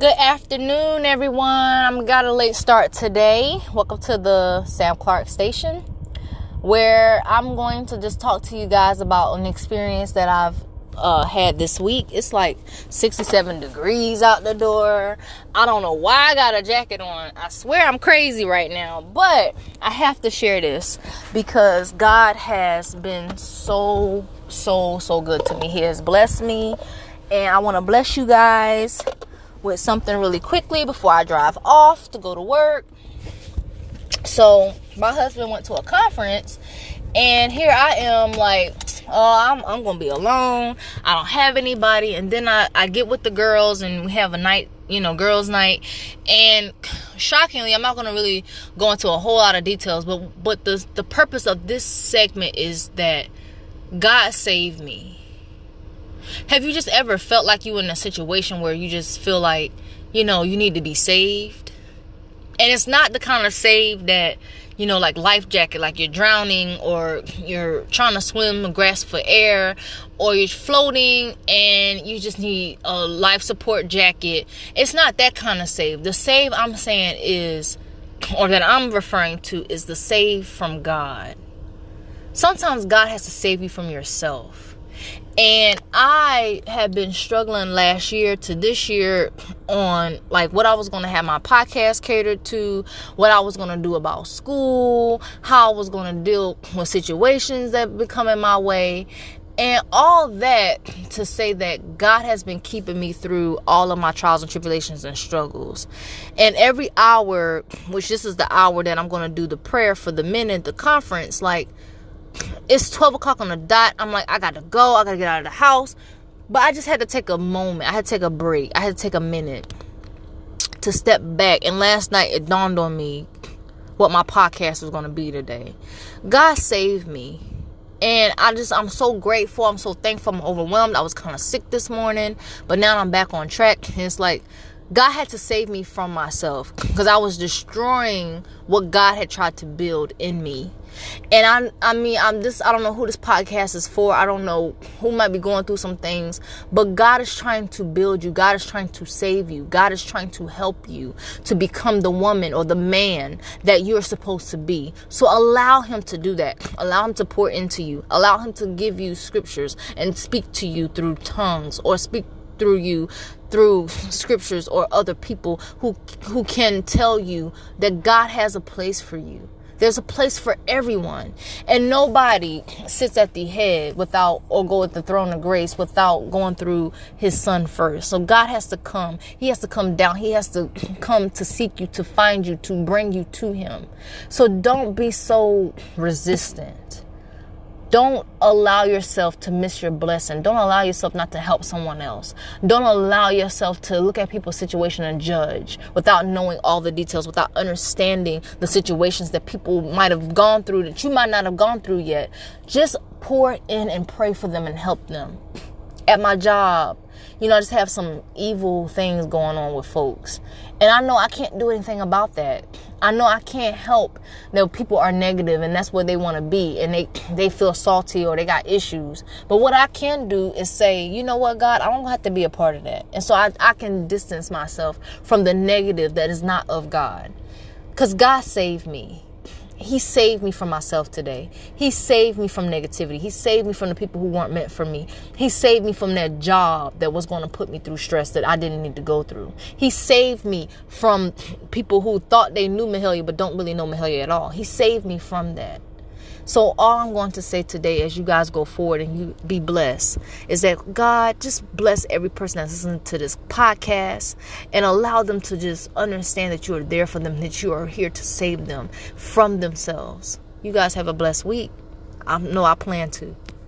Good afternoon, everyone. I'm got a late start today. Welcome to the Sam Clark Station, where I'm going to just talk to you guys about an experience that I've had this week. It's like 67 degrees out the door. I don't know why I got a jacket on. I swear I'm crazy right now, but I have to share this because God has been so good to me. He has blessed me, and I want to bless you guys with something really quickly before I drive off to go to work. So my husband went to a conference, and here I am like, oh, I'm gonna be alone. I don't have anybody. And then I get with the girls and we have a night, girls night. And shockingly, I'm not gonna really go into a whole lot of details, but the purpose of this segment is that God saved me. Have you just ever felt like you were in a situation where you just feel like, you need to be saved? And it's not the kind of save that, like life jacket, like you're drowning or you're trying to swim and grasp for air, or you're floating and you just need a life support jacket. It's not that kind of save. The save I'm saying is, or that I'm referring to, is the save from God. Sometimes God has to save you from yourself. And I have been struggling last year to this year on like what I was going to have my podcast catered to, what I was going to do about school, how I was going to deal with situations that be coming my way, and all that to say that God has been keeping me through all of my trials and tribulations and struggles. And every hour, which this is the hour that I'm going to do the prayer for the men at the conference, like, it's 12 o'clock on the dot. I'm like, I got to go. I got to get out of the house. But I just had to take a moment. I had to take a break. I had to take a minute to step back. And last night, it dawned on me what my podcast was going to be today. God saved me. And I'm so grateful. I'm so thankful. I'm overwhelmed. I was kind of sick this morning. But now I'm back on track. And it's like, God had to save me from myself. Because I was destroying what God had tried to build in me. And I don't know who this podcast is for. I don't know who might be going through some things, but God is trying to build you. God is trying to save you. God is trying to help you to become the woman or the man that you're supposed to be. So allow him to do that. Allow him to pour into you. Allow him to give you scriptures and speak to you through tongues, or speak through you through scriptures or other people who can tell you that God has a place for you. There's a place for everyone. And nobody sits at the head without, or go at the throne of grace without going through his son first. So God has to come. He has to come down. He has to come to seek you, to find you, to bring you to him. So don't be so resistant. Don't allow yourself to miss your blessing. Don't allow yourself not to help someone else. Don't allow yourself to look at people's situation and judge without knowing all the details, without understanding the situations that people might have gone through that you might not have gone through yet. Just pour in and pray for them and help them. At my job, I just have some evil things going on with folks. And I know I can't do anything about that. I know I can't help that people are negative and that's where they want to be. And they feel salty or they got issues. But what I can do is say, you know what, God, I don't have to be a part of that. And so I can distance myself from the negative that is not of God. Because God saved me. He saved me from myself today. He saved me from negativity. He saved me from the people who weren't meant for me. He saved me from that job that was going to put me through stress that I didn't need to go through. He saved me from people who thought they knew Mahalia but don't really know Mahalia at all. He saved me from that. So all I'm going to say today as you guys go forward and you be blessed is that God just bless every person that's listening to this podcast and allow them to just understand that you are there for them, that you are here to save them from themselves. You guys have a blessed week. I know I plan to.